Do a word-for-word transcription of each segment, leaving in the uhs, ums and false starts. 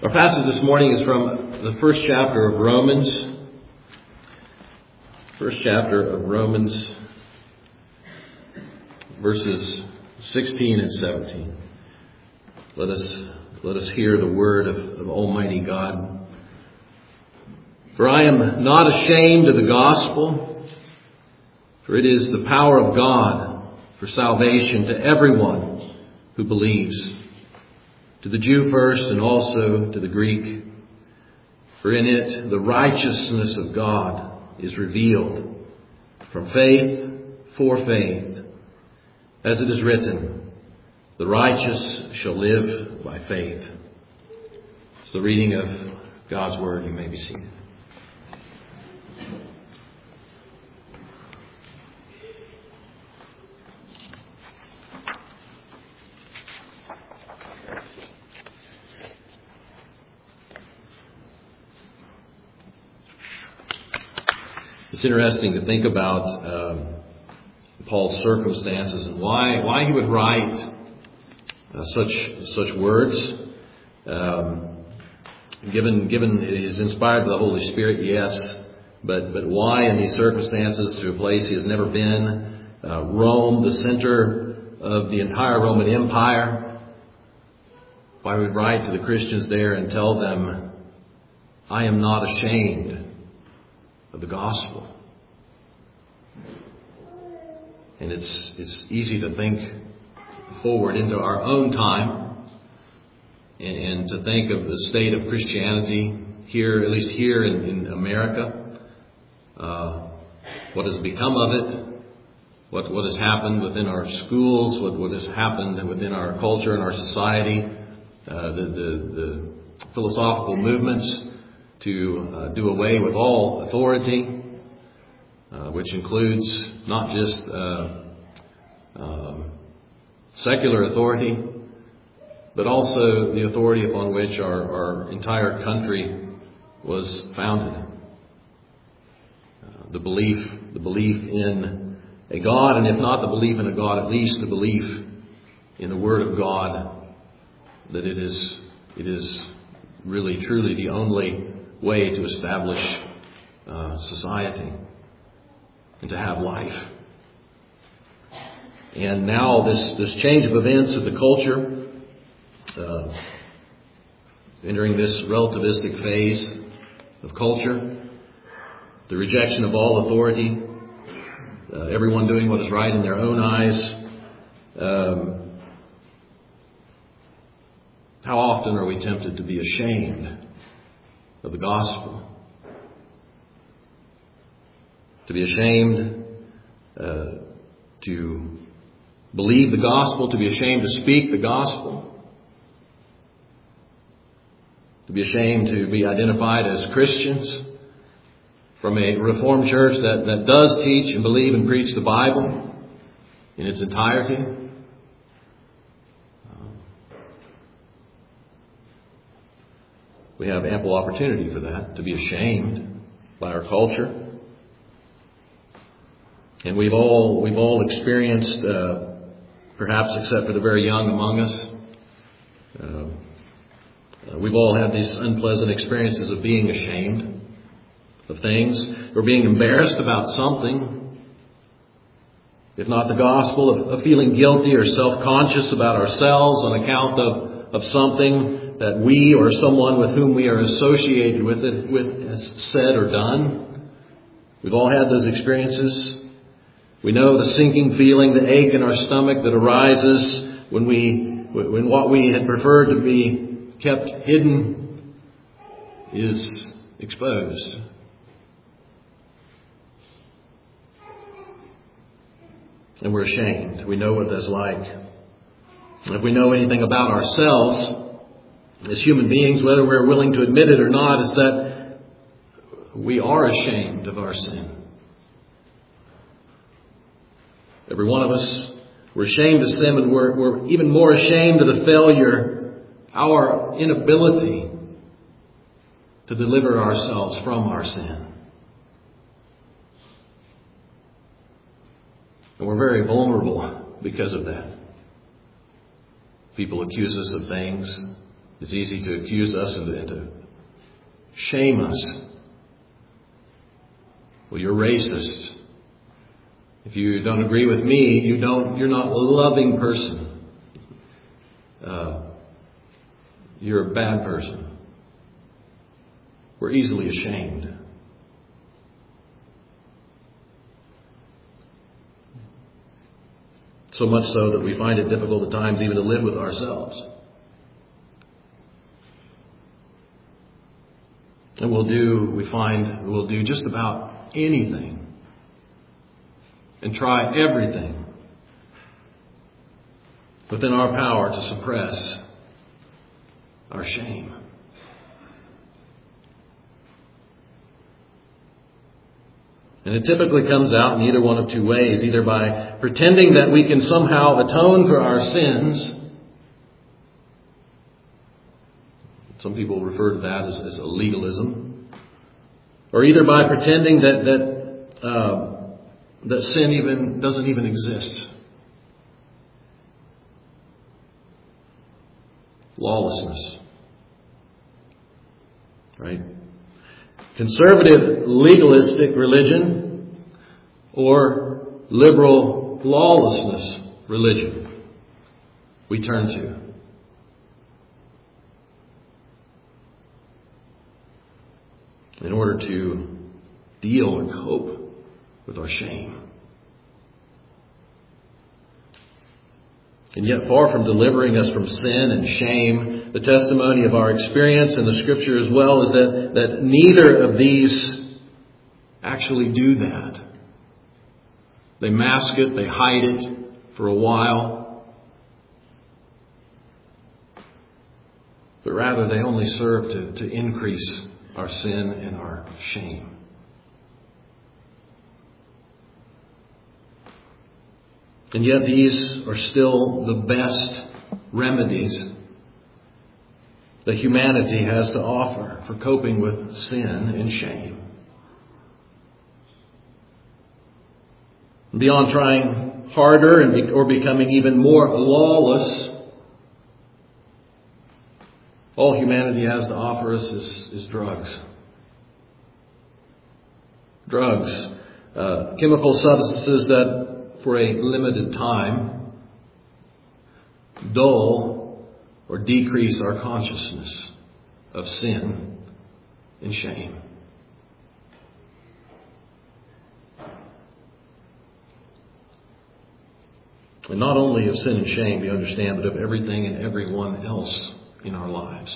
Our passage this morning is from the first chapter of Romans. First chapter of Romans, verses sixteen and seventeen. Let us let us hear the word of, of Almighty God. For I am not ashamed of the gospel, for it is the power of God for salvation to everyone who believes, to the Jew first and also to the Greek. For in it the righteousness of God is revealed from faith for faith. As it is written, the righteous shall live by faith. It's the reading of God's word. You may be seated. It's interesting to think about um, Paul's circumstances and why why he would write uh, such such words. Um, given given it is inspired by the Holy Spirit, yes, but but why in these circumstances, to a place he has never been, uh, Rome, the center of the entire Roman Empire. Why he would write to the Christians there and tell them, "I am not ashamed of the gospel." And it's it's easy to think forward into our own time and, and to think of the state of Christianity here, at least here in, in America. Uh, what has become of it? What what has happened within our schools? What what has happened within our culture and our society? Uh, the, the the philosophical movements to uh, do away with all authority, uh, which includes not just uh, um, secular authority, but also the authority upon which our, our entire country was founded. Uh, the belief, the belief in a God, and if not the belief in a God, at least the belief in the Word of God, that it is it is really truly the only way to establish uh, society and to have life. And now this, this change of events of the culture, uh, entering this relativistic phase of culture, the rejection of all authority, uh, everyone doing what is right in their own eyes. Um, how often are we tempted to be ashamed of the gospel? To be ashamed uh, to believe the gospel, to be ashamed to speak the gospel, to be ashamed to be identified as Christians from a Reformed church that, that does teach and believe and preach the Bible in its entirety. We have ample opportunity for that, to be ashamed by our culture. And we've all we've all experienced, uh, perhaps except for the very young among us, uh, uh, we've all had these unpleasant experiences of being ashamed of things, or being embarrassed about something, if not the gospel, of, of feeling guilty or self-conscious about ourselves on account of, of something that we or someone with whom we are associated with it with has said or done. We've all had those experiences. We know the sinking feeling, the ache in our stomach that arises when we, when what we had preferred to be kept hidden is exposed. And we're ashamed. We know what that's like. And if we know anything about ourselves as human beings, whether we're willing to admit it or not, is that we are ashamed of our sin. Every one of us, we're ashamed of sin, and we're, we're even more ashamed of the failure, our inability to deliver ourselves from our sin. And we're very vulnerable because of that. People accuse us of things It's easy to accuse us and to, and to shame us. Well, you're racist. If you don't agree with me, you don't, you're not a loving person. Uh, you're a bad person. We're easily ashamed. So much so that we find it difficult at times even to live with ourselves. And we'll do, we find, we'll do just about anything and try everything within our power to suppress our shame. And it typically comes out in either one of two ways, either by pretending that we can somehow atone for our sins. Some people refer to that as, as a legalism. Or either by pretending that that uh, that sin even doesn't even exist. Lawlessness. Right? Conservative legalistic religion or liberal lawlessness religion we turn to. In order to deal and cope with our shame. And yet, far from delivering us from sin and shame, the testimony of our experience in the Scripture as well is that, that neither of these actually do that. They mask it, they hide it for a while, but rather they only serve to, to increase our sin and our shame. And yet these are still the best remedies that humanity has to offer for coping with sin and shame. Beyond trying harder and be, or becoming even more lawless, all humanity has to offer us is, is drugs. Drugs, uh, chemical substances that for a limited time dull or decrease our consciousness of sin and shame. And not only of sin and shame, we understand, but of everything and everyone else in our lives.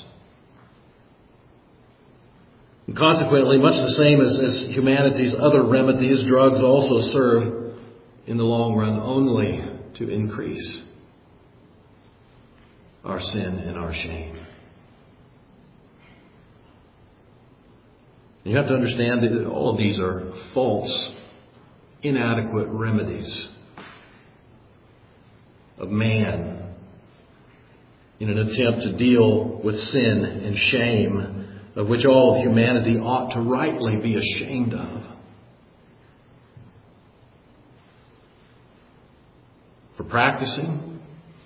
And consequently, much the same as, as humanity's other remedies, drugs also serve in the long run only to increase our sin and our shame. And you have to understand that all of these are false, inadequate remedies of man in an attempt to deal with sin and shame, of which all of humanity ought to rightly be ashamed of. For practicing,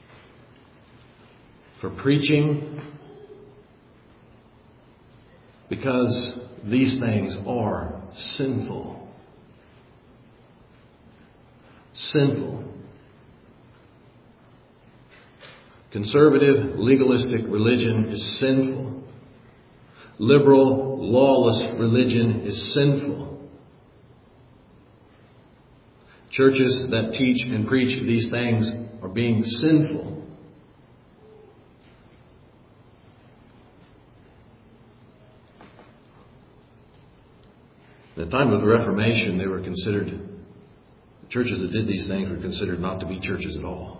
for preaching, because these things are sinful. Sinful. Conservative, legalistic religion is sinful. Liberal, lawless religion is sinful. Churches that teach and preach these things are being sinful. At the time of the Reformation, they were considered, churches that did these things were considered not to be churches at all.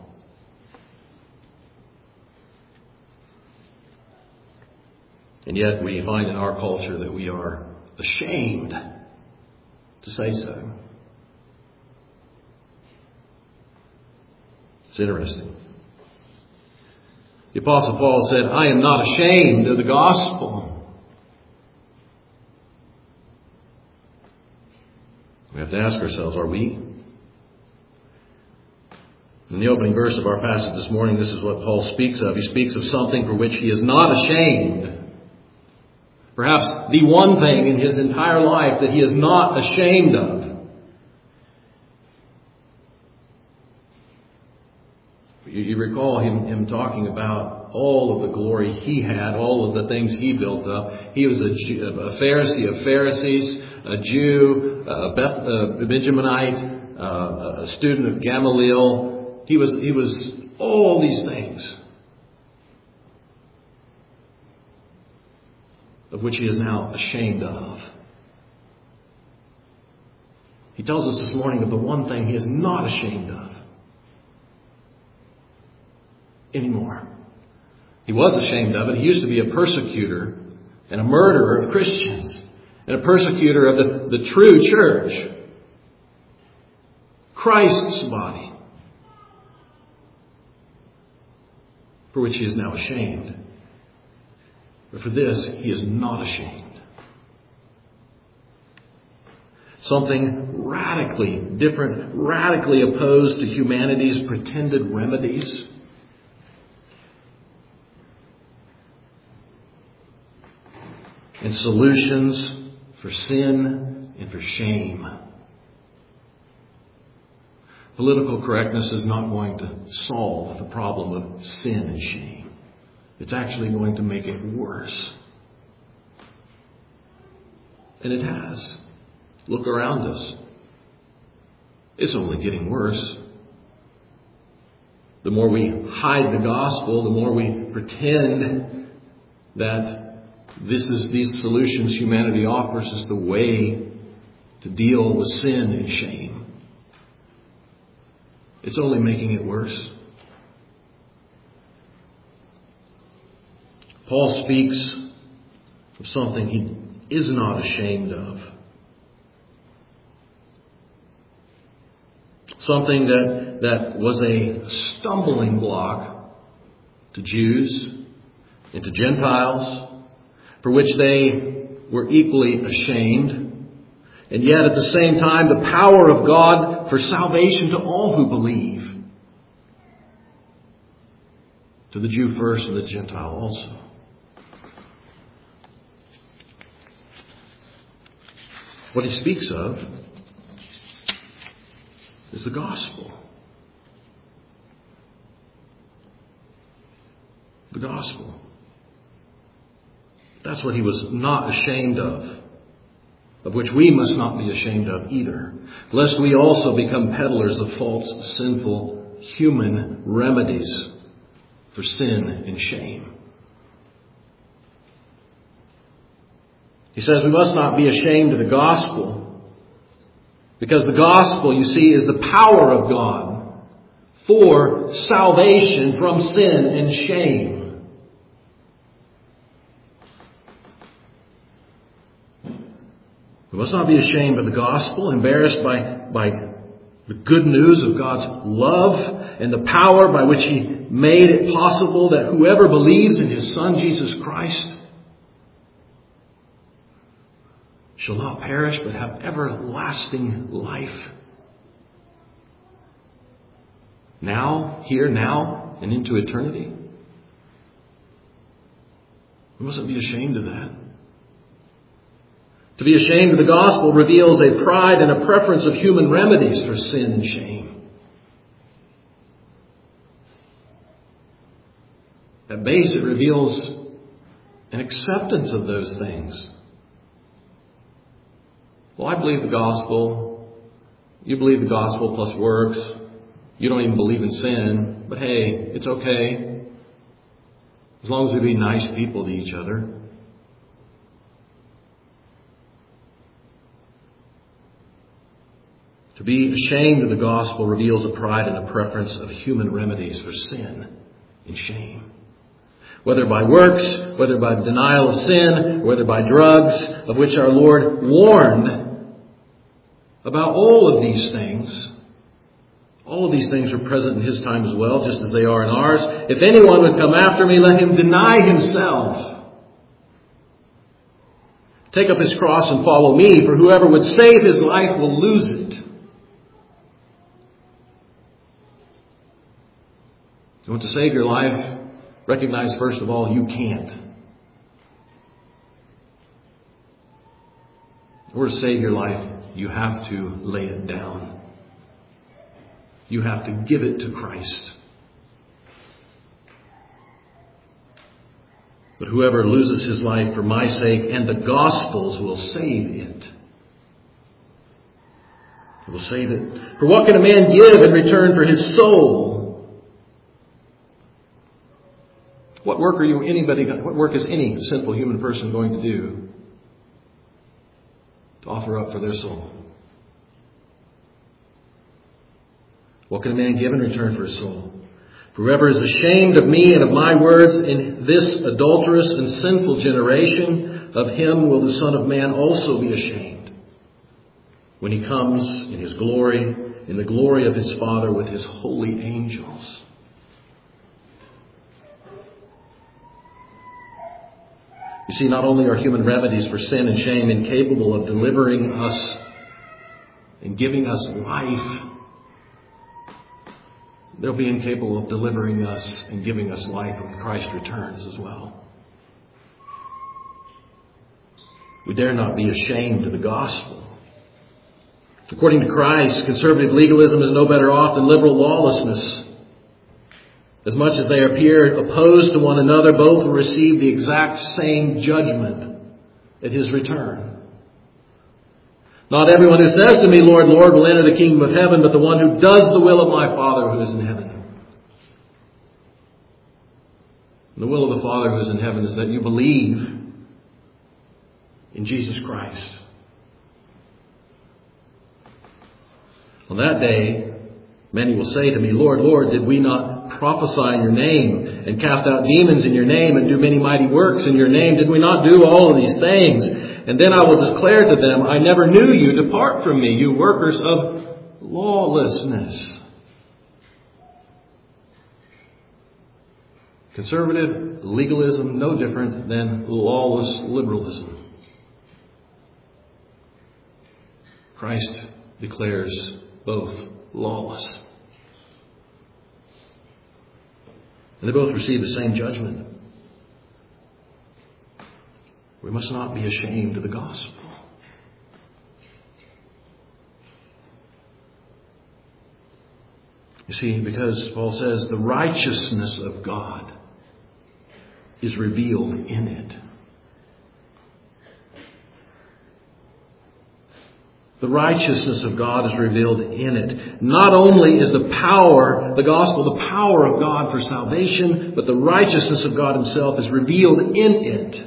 And yet we find in our culture that we are ashamed to say so. It's interesting. The Apostle Paul said, I am not ashamed of the gospel. We have to ask ourselves, are we? In the opening verse of our passage this morning, this is what Paul speaks of. He speaks of something for which he is not ashamed. Perhaps the one thing in his entire life that he is not ashamed of. You, you recall him, him talking about all of the glory he had, all of the things he built up. He was a, Jew, a Pharisee of Pharisees, a Jew, a Beth, a Benjaminite, uh, a student of Gamaliel. He was, he was all these things, of which he is now ashamed of. He tells us this morning of the one thing he is not ashamed of anymore. He was ashamed of it. He used to be a persecutor and a murderer of Christians and a persecutor of the, the true church, Christ's body, for which he is now ashamed. But for this, he is not ashamed. Something radically different, radically opposed to humanity's pretended remedies. And solutions for sin and for shame. Political correctness is not going to solve the problem of sin and shame. It's actually going to make it worse. And it has. Look around us. It's only getting worse. The more we hide the gospel, the more we pretend that this is these solutions humanity offers is the way to deal with sin and shame. It's only making it worse. Paul speaks of something he is not ashamed of. Something that, that was a stumbling block to Jews and to Gentiles, for which they were equally ashamed. And yet at the same time, the power of God for salvation to all who believe. To the Jew first and the Gentile also. What he speaks of is the gospel. The gospel. That's what he was not ashamed of, of which we must not be ashamed of either, lest we also become peddlers of false, sinful, human remedies for sin and shame. He says we must not be ashamed of the gospel, because the gospel, you see, is the power of God for salvation from sin and shame. We must not be ashamed of the gospel, embarrassed by, by the good news of God's love and the power by which He made it possible that whoever believes in His Son, Jesus Christ, shall not perish but have everlasting life. Now, here, now, and into eternity. We mustn't be ashamed of that. To be ashamed of the gospel reveals a pride and a preference of human remedies for sin and shame. At base, it reveals an acceptance of those things. Well, I believe the gospel. You believe the gospel plus works. You don't even believe in sin. But hey, it's okay. As long as we be nice people to each other. To be ashamed of the gospel reveals a pride and a preference of human remedies for sin and shame. Whether by works, whether by denial of sin, whether by drugs, of which our Lord warned about all of these things. All of these things are present in His time as well, just as they are in ours. If anyone would come after me, let him deny himself. Take up his cross and follow me, for whoever would save his life will lose it. You want to save your life? Recognize, first of all, you can't. In order to save your life, you have to lay it down. You have to give it to Christ. But whoever loses his life for my sake and the gospel's will save it. He will save it. For what can a man give in return for his soul? What work are you anybody what work is any sinful human person going to do to offer up for their soul? What can a man give in return for his soul? For whoever is ashamed of me and of my words in this adulterous and sinful generation, of him will the Son of Man also be ashamed when he comes in his glory, in the glory of his Father with his holy angels. You see, not only are human remedies for sin and shame incapable of delivering us and giving us life, they'll be incapable of delivering us and giving us life when Christ returns as well. We dare not be ashamed of the gospel. According to Christ, conservative legalism is no better off than liberal lawlessness. As much as they appear opposed to one another, both will receive the exact same judgment at his return. Not everyone who says to me, Lord, Lord, will enter the kingdom of heaven, but the one who does the will of my Father who is in heaven. And the will of the Father who is in heaven is that you believe in Jesus Christ. On that day, many will say to me, Lord, Lord, did we not prophesy in your name and cast out demons in your name and do many mighty works in your name? Did we not do all of these things? And then I will declare to them, I never knew you. Depart from me, you workers of lawlessness. Conservative legalism, no different than lawless liberalism. Christ declares both lawless. And they both receive the same judgment. We must not be ashamed of the gospel. You see, because Paul says the righteousness of God is revealed in it. The righteousness of God is revealed in it. Not only is the power, the gospel, the power of God for salvation, but the righteousness of God himself is revealed in it.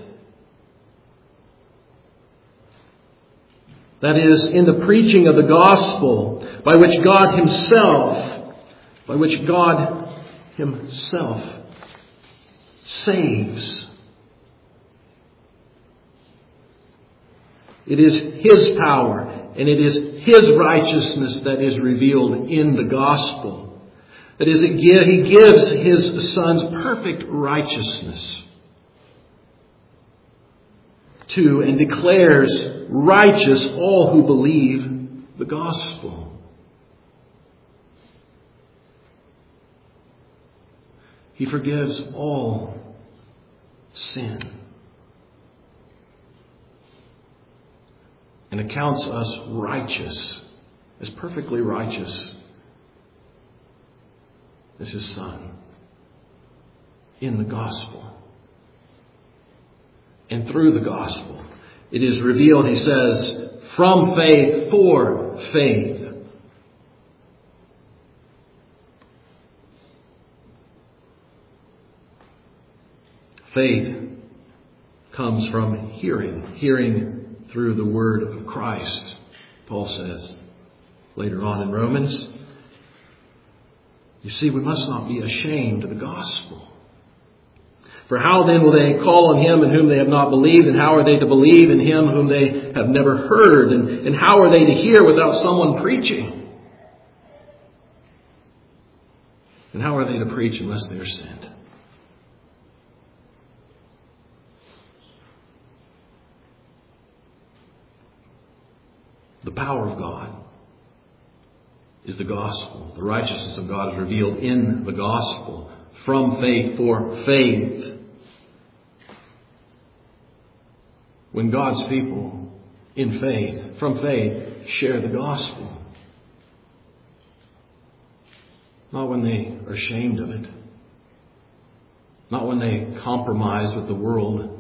That is, in the preaching of the gospel, by which God himself, by which God himself saves. It is his power and it is his righteousness that is revealed in the gospel. That is, it give, he gives his Son's perfect righteousness to and declares righteous all who believe the gospel. He forgives all sin and accounts us righteous, as perfectly righteous as his Son in the gospel. And through the gospel, it is revealed, he says, from faith for faith. Faith comes from hearing, hearing through the word of Christ, Paul says later on in Romans. You see, we must not be ashamed of the gospel. For how then will they call on him in whom they have not believed? And how are they to believe in him whom they have never heard? And, and how are they to hear without someone preaching? And how are they to preach unless they are sent? The power of God is the gospel. The righteousness of God is revealed in the gospel. from faith for faith. When God's people in faith, from faith, share the gospel. Not when they are ashamed of it. Not when they compromise with the world.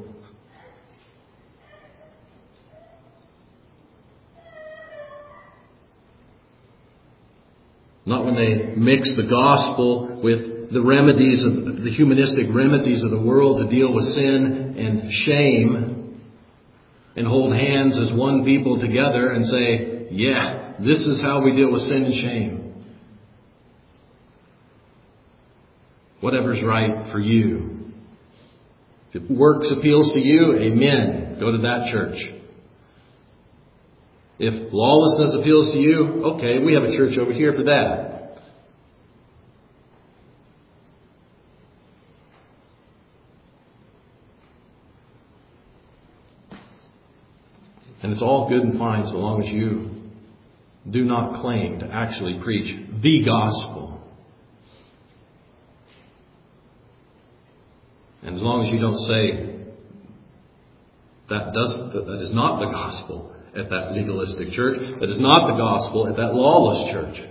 Not when they mix the gospel with the remedies of the humanistic remedies of the world to deal with sin and shame, and hold hands as one people together and say, yeah, this is how we deal with sin and shame. Whatever's right for you. If works appeals to you, amen. Go to that church. If lawlessness appeals to you, okay, we have a church over here for that. And it's all good and fine so long as you do not claim to actually preach the gospel. And as long as you don't say that does that is not the gospel at that legalistic church, that is not the gospel at that lawless church.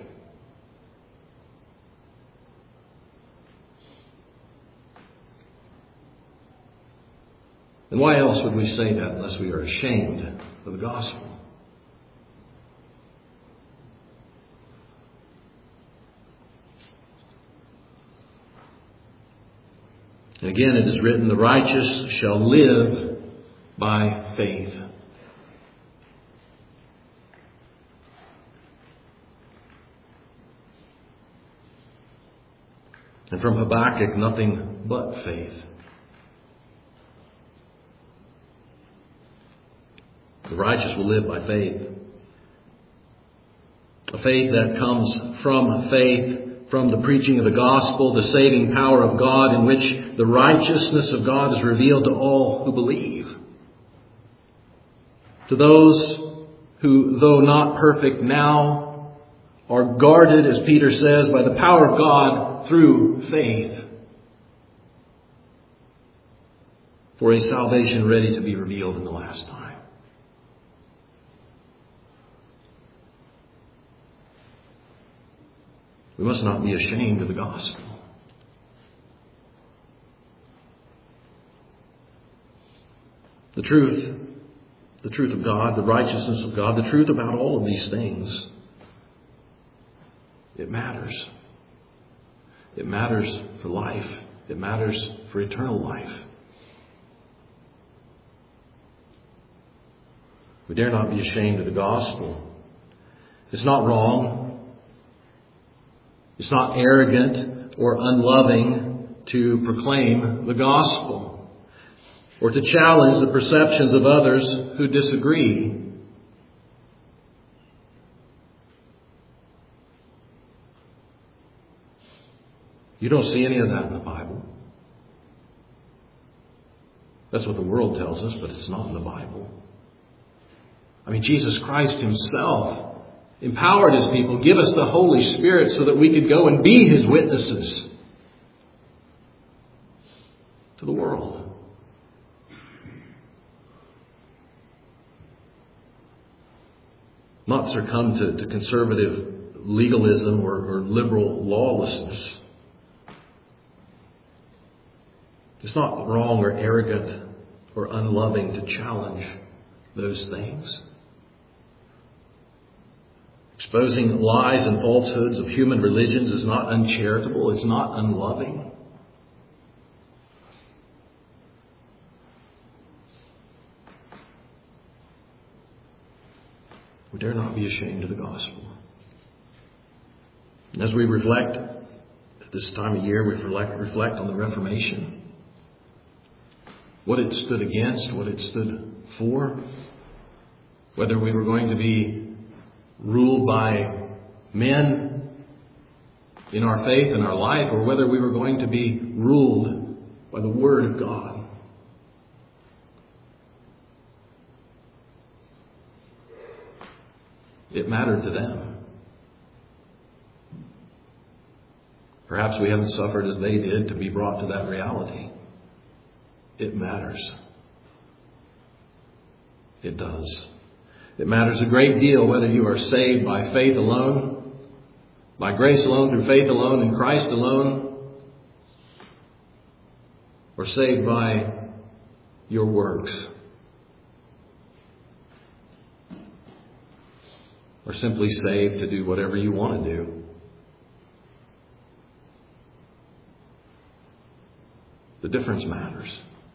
And why else would we say that unless we are ashamed of the gospel? And again, it is written, the righteous shall live by faith. And from Habakkuk, nothing but faith. The righteous will live by faith. A faith that comes from faith, from the preaching of the gospel, the saving power of God, in which the righteousness of God is revealed to all who believe. To those who, though not perfect now, are guarded, as Peter says, by the power of God through faith, for a salvation ready to be revealed in the last time. We must not be ashamed of the gospel. The truth, the truth of God, the righteousness of God, the truth about all of these things, it matters. It matters for life. It matters for eternal life. We dare not be ashamed of the gospel. It's not wrong. It's not arrogant or unloving to proclaim the gospel or to challenge the perceptions of others who disagree. You don't see any of that in the Bible. That's what the world tells us, but it's not in the Bible. I mean, Jesus Christ himself empowered his people, give us the Holy Spirit so that we could go and be his witnesses to the world. Not succumb to, to conservative legalism or, or liberal lawlessness. It's not wrong or arrogant or unloving to challenge those things. Exposing lies and falsehoods of human religions is not uncharitable. It's not unloving. We dare not be ashamed of the gospel. And as we reflect at this time of year, we reflect, reflect on the Reformation. What it stood against, what it stood for. Whether we were going to be ruled by men in our faith and our life, or whether we were going to be ruled by the Word of God. It mattered to them. Perhaps we haven't suffered as they did to be brought to that reality. It matters. It does. It matters a great deal whether you are saved by faith alone, by grace alone, through faith alone, in Christ alone, or saved by your works, or simply saved to do whatever you want to do. The difference matters.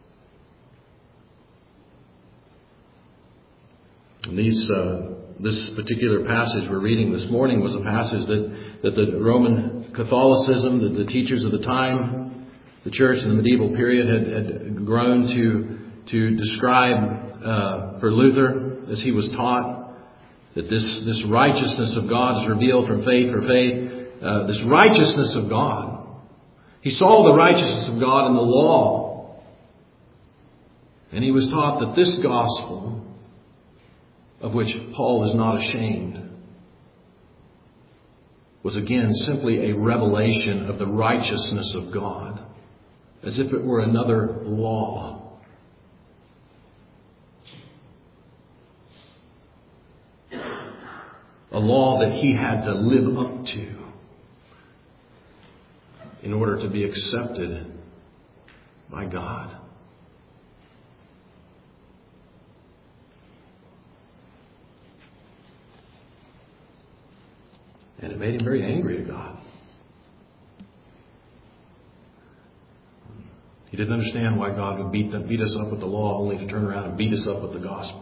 And these, uh, this particular passage we're reading this morning was a passage that, that the Roman Catholicism, that the teachers of the time, the church in the medieval period had, had grown to, to describe uh, for Luther as he was taught, that this, this righteousness of God is revealed from faith for faith. Uh, this righteousness of God. He saw the righteousness of God in the law. And he was taught that this gospel, of which Paul is not ashamed, was again simply a revelation of the righteousness of God, as if it were another law. A law that he had to live up to in order to be accepted by God. And it made him very angry at God. He didn't understand why God would beat, them, beat us up with the law only to turn around and beat us up with the gospel.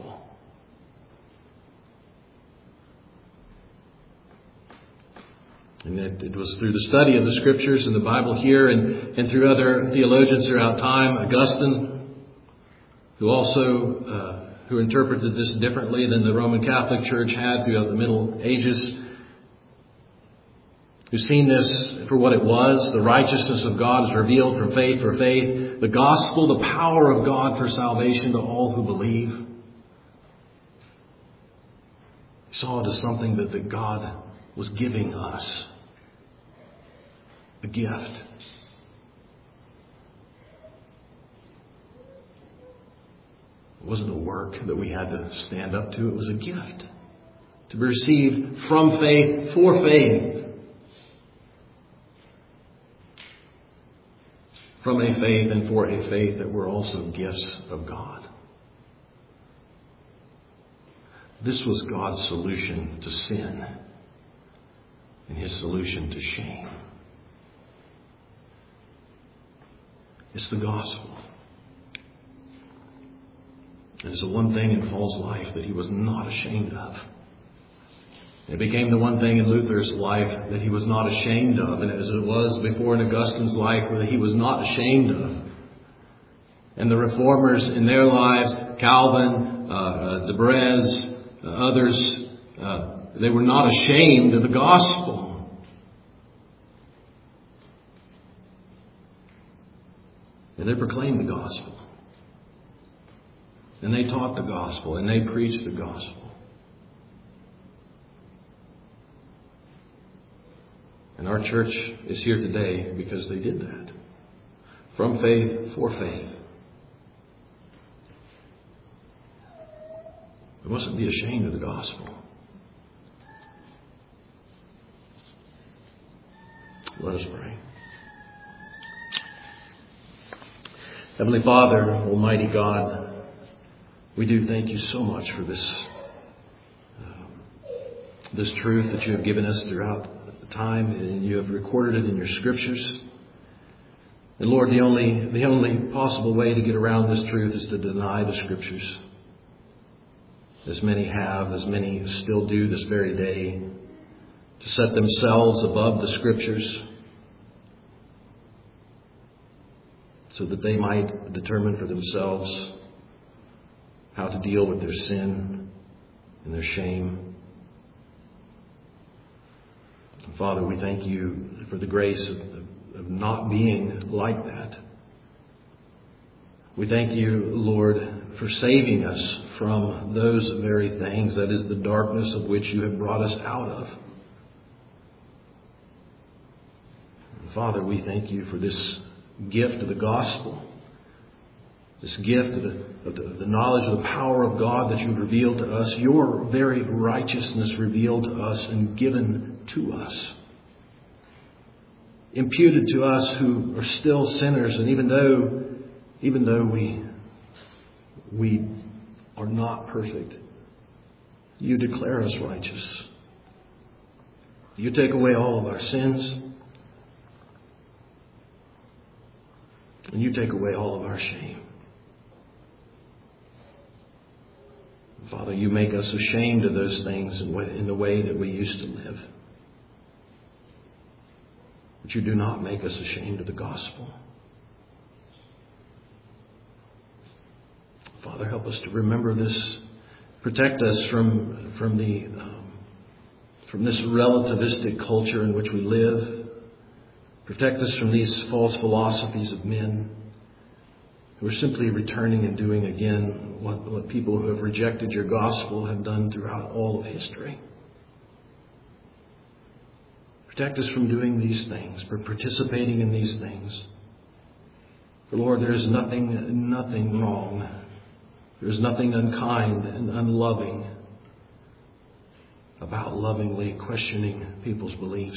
And it, it was through the study of the Scriptures and the Bible here and, and through other theologians throughout time, Augustine, who also uh, who interpreted this differently than the Roman Catholic Church had throughout the Middle Ages, who've seen this for what it was. The righteousness of God is revealed from faith for faith. The gospel, the power of God for salvation to all who believe. He saw it as something that, that God was giving us. A gift. It wasn't a work that we had to stand up to. It was a gift to be received from faith for faith. From a faith and for a faith that were also gifts of God. This was God's solution to sin and His solution to shame. It's the gospel. And it's the one thing in Paul's life that he was not ashamed of. It became the one thing in Luther's life that he was not ashamed of, and as it was before in Augustine's life that he was not ashamed of. And the reformers in their lives, Calvin, uh, uh, Debrez, uh, others, uh, they were not ashamed of the gospel. And they proclaimed the gospel. And they taught the gospel. And they preached the gospel. And our church is here today because they did that. From faith for faith. We mustn't be ashamed of the gospel. Let us pray. Heavenly Father, Almighty God, we do thank you so much for this uh, this truth that you have given us throughout the time, and you have recorded it in your Scriptures. And Lord, the only the only possible way to get around this truth is to deny the Scriptures, as many have, as many still do this very day, to set themselves above the Scriptures, so that they might determine for themselves how to deal with their sin and their shame. And Father, we thank you for the grace of, of not being like that. We thank you, Lord, for saving us from those very things, that is the darkness of which you have brought us out of. Father, we thank you for this gift of the gospel, this gift of the, of the, of the knowledge of the power of God that you've revealed to us, your very righteousness revealed to us and given to us, imputed to us who are still sinners. And even though, even though we, we are not perfect, you declare us righteous. You take away all of our sins. And you take away all of our shame. Father, you make us ashamed of those things in the way that we used to live. But you do not make us ashamed of the gospel. Father, help us to remember this. Protect us from, from, the, um, from this relativistic culture in which we live. Protect us from these false philosophies of men who are simply returning and doing again what, what people who have rejected your gospel have done throughout all of history. Protect us from doing these things, for participating in these things. For Lord, there is nothing, nothing wrong. There is nothing unkind and unloving about lovingly questioning people's beliefs.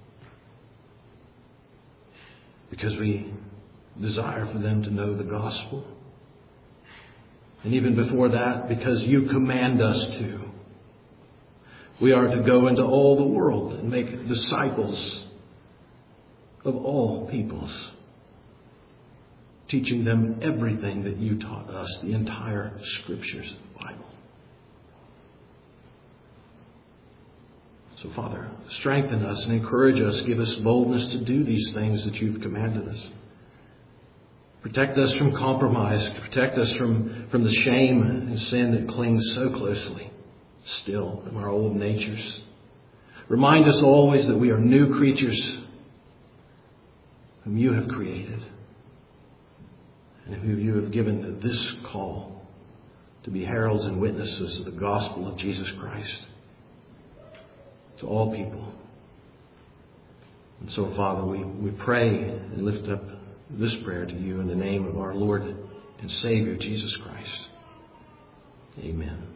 Because we desire for them to know the gospel. And even before that, because you command us to. We are to go into all the world and make disciples of all peoples, teaching them everything that you taught us, the entire Scriptures of the Bible. So, Father, strengthen us and encourage us. Give us boldness to do these things that you've commanded us. Protect us from compromise. Protect us from, from the shame and sin that clings so closely still in our old natures. Remind us always that we are new creatures whom you have created and whom you have given this call to be heralds and witnesses of the gospel of Jesus Christ to all people. And so, Father, we, we pray and lift up this prayer to you in the name of our Lord and Savior, Jesus Christ. Amen.